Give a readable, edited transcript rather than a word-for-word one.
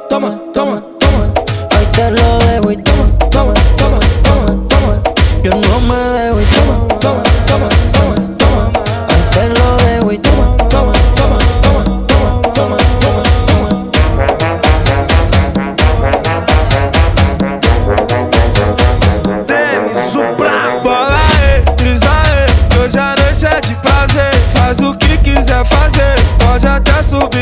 toma, toma, toma. Ahí te lo dejo y toma, toma, toma, toma, toma. Yo no me dejo y toma, toma, toma, toma, toma. Ahí te lo dejo y toma, toma, toma, toma, toma, toma, toma, toma. Denis, o brabo. Bola brisa que hoje a noite é de prazer. Faz o que quiser fazer, pode até subir